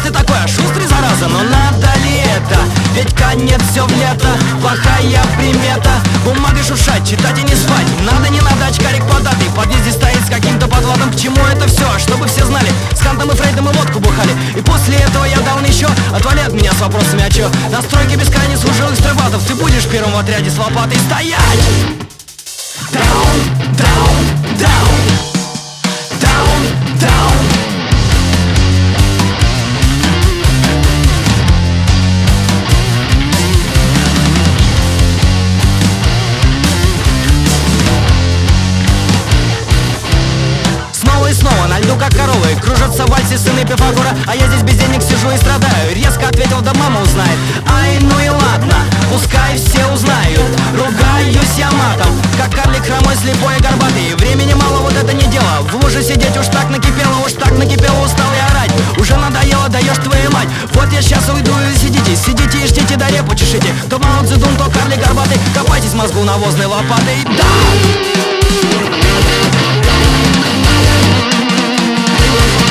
ты такой, шустрый, зараза, но надо ли это? Ведь конец все в лето, плохая примета. Бумагой шуршать, читать и не спать. Надо, не надо, очкарик податый в подъезде стоит с каким-то подводом. К чему это все? Чтобы все знали, с Кантом и Фрейдом и водку бухали. И после этого я дал еще. Отвали от меня с вопросами, а чё? На стройке без крайне служилых стройбатов. Ты будешь первым в отряде с лопатой стоять. Down, down, down. Down, down. Снова на льду, как коровы, кружатся в вальсе сыны Пифагора. А я здесь без денег сижу и страдаю. Резко ответил, да мама узнает. Ай, ну и ладно, пускай все узнают. Ругаюсь я матом, как карлик хромой, слепой и горбатый. Времени мало, вот это не дело. В луже сидеть уж так накипело, устал я орать. Уже надоело, даешь твою мать. Вот я сейчас уйду и сидите и ждите, да репу чешите. То Мао Цзэдун, то карлик горбатый. Копайтесь в мозгу навозной лопатой. Да!